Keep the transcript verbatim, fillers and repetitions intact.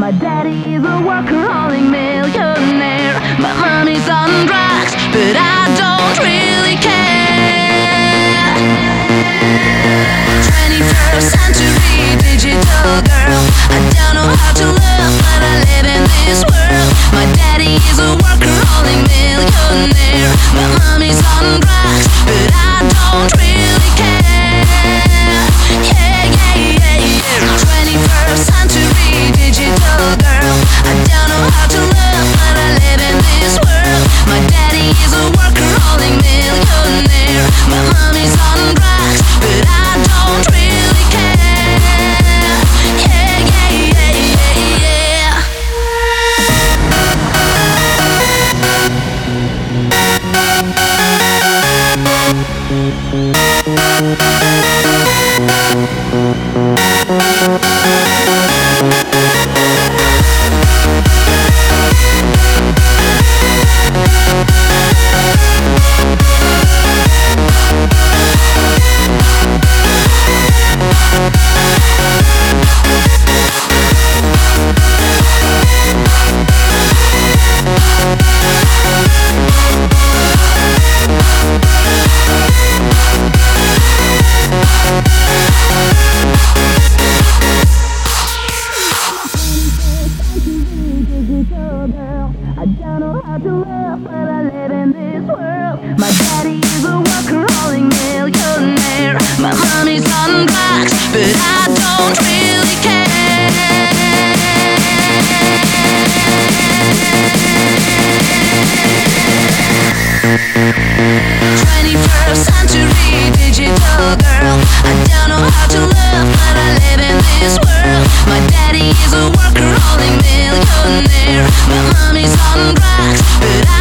My daddy is a workaholic millionaire. My mommy's on drugs, but I don't really care. twenty-first century digital girl. I don't know how to love, but I live in this world. My daddy is a workaholic millionaire. My mommy's on drugs, but I don't really care. Yeah, yeah, yeah, yeah. twenty-first century digital girl. I don't know how to love, but I live in this world. My daddy is a workaholic millionaire. My mommy's on drugs, but I don't really care. Yeah, yeah, yeah, yeah, yeah. I don't know how to love, but I live in this world. My daddy is a workaholic millionaire. My mommy's on drugs, but I don't really care. twenty-first century digital girl. I don't know how to love, but I live in this world. My daddy is a workaholic millionaire. My mommy's on drugs, but I